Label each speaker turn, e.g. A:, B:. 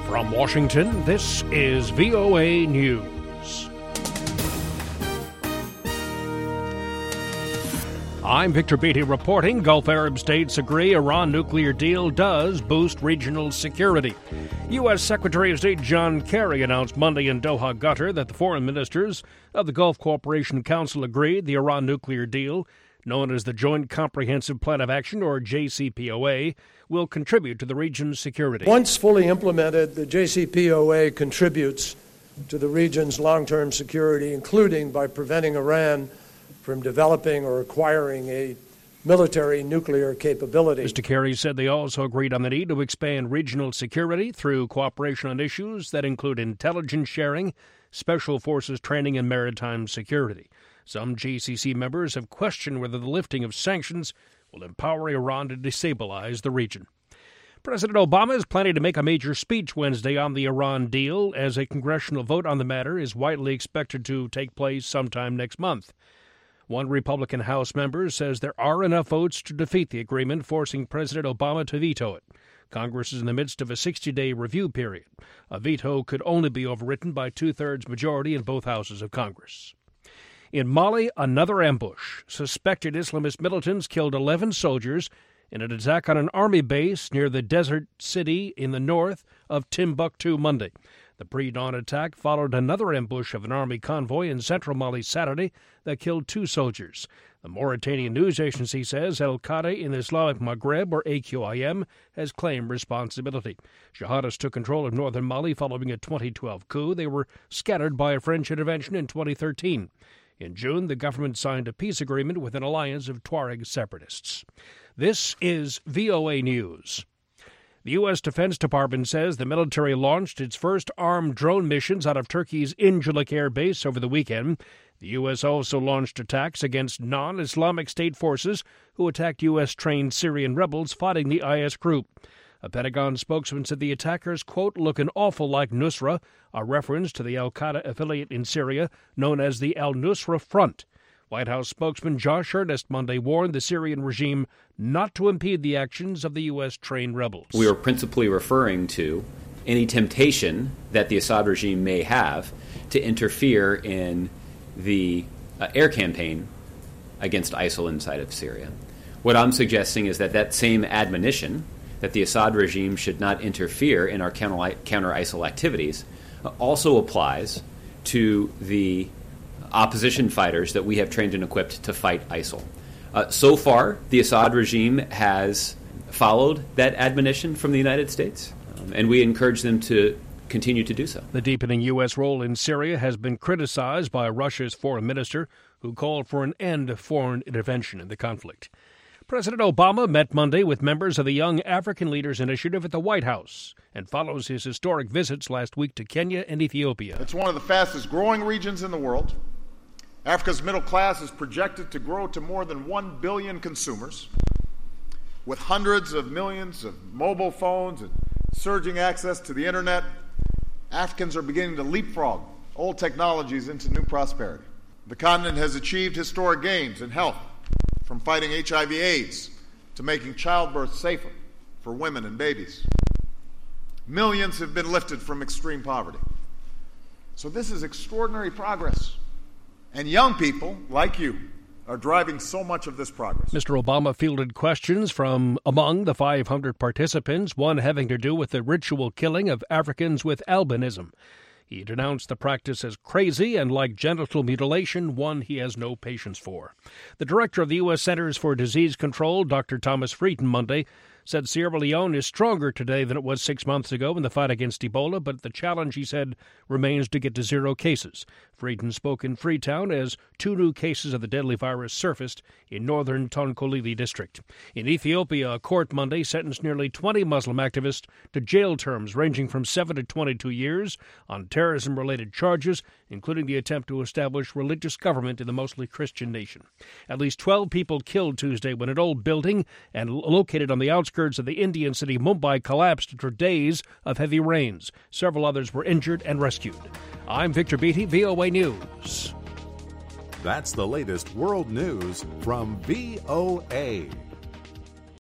A: From Washington, this is VOA News. I'm Victor Beatty reporting. Gulf Arab states agree Iran nuclear deal does boost regional security. U.S. Secretary of State John Kerry announced Monday in Doha, Qatar, that the foreign ministers of the Gulf Cooperation Council agreed the Iran nuclear deal, known as the Joint Comprehensive Plan of Action, or JCPOA, will contribute to the region's security.
B: Once fully implemented, the JCPOA contributes to the region's long-term security, including by preventing Iran from developing or acquiring a military nuclear capability.
A: Mr. Kerry said they also agreed on the need to expand regional security through cooperation on issues that include intelligence sharing, special forces training, and maritime security. Some GCC members have questioned whether the lifting of sanctions will empower Iran to destabilize the region. President Obama is planning to make a major speech Wednesday on the Iran deal, as a congressional vote on the matter is widely expected to take place sometime next month. One Republican House member says there are enough votes to defeat the agreement, forcing President Obama to veto it. Congress is in the midst of a 60-day review period. A veto could only be overridden by two-thirds majority in both houses of Congress. In Mali, another ambush. Suspected Islamist militants killed 11 soldiers in an attack on an army base near the desert city in the north of Timbuktu Monday. The pre-dawn attack followed another ambush of an army convoy in central Mali Saturday that killed 2 soldiers. The Mauritanian news agency says Al-Qaeda in the Islamic Maghreb, or AQIM, has claimed responsibility. Jihadists took control of northern Mali following a 2012 coup. They were scattered by a French intervention in 2013. In June, the government signed a peace agreement with an alliance of Tuareg separatists. This is VOA News. The U.S. Defense Department says the military launched its first armed drone missions out of Turkey's Incirlik Air Base over the weekend. The U.S. also launched attacks against non-Islamic State forces who attacked U.S.-trained Syrian rebels fighting the IS group. A Pentagon spokesman said the attackers, quote, look an awful like Nusra, a reference to the al-Qaeda affiliate in Syria known as the al-Nusra Front. White House spokesman Josh Earnest Monday warned the Syrian regime not to impede the actions of the U.S.-trained rebels.
C: We are principally referring to any temptation that the Assad regime may have to interfere in the air campaign against ISIL inside of Syria. What I'm suggesting is that same admonition, that the Assad regime should not interfere in our counter-ISIL activities, also applies to the opposition fighters that we have trained and equipped to fight ISIL. So far, the Assad regime has followed that admonition from the United States, and we encourage them to continue to do so.
A: The deepening U.S. role in Syria has been criticized by Russia's foreign minister, who called for an end of foreign intervention in the conflict. President Obama met Monday with members of the Young African Leaders Initiative at the White House and follows his historic visits last week to Kenya and Ethiopia.
D: It's one of the fastest growing regions in the world. Africa's middle class is projected to grow to more than 1 billion consumers, with hundreds of millions of mobile phones and surging access to the internet. Africans are beginning to leapfrog old technologies into new prosperity. The continent has achieved historic gains in health, from fighting HIV/AIDS to making childbirth safer for women and babies. Millions have been lifted from extreme poverty. So this is extraordinary progress. And young people, like you, are driving so much of this progress.
A: Mr. Obama fielded questions from among the 500 participants, one having to do with the ritual killing of Africans with albinism. He denounced the practice as crazy and, like genital mutilation, one he has no patience for. The director of the U.S. Centers for Disease Control, Dr. Thomas Frieden, Monday, said Sierra Leone is stronger today than it was 6 months ago in the fight against Ebola, but the challenge, he said, remains to get to 0 cases. Frieden spoke in Freetown as 2 new cases of the deadly virus surfaced in northern Tonkolili district. In Ethiopia, a court Monday sentenced nearly 20 Muslim activists to jail terms ranging from 7 to 22 years on terrorism-related charges, including the attempt to establish religious government in the mostly Christian nation. At least 12 people killed Tuesday when an old building and located on the outskirts of the Indian city Mumbai collapsed after days of heavy rains. Several others were injured and rescued. I'm Victor Beatty, VOA News.
E: That's the latest world news from VOA.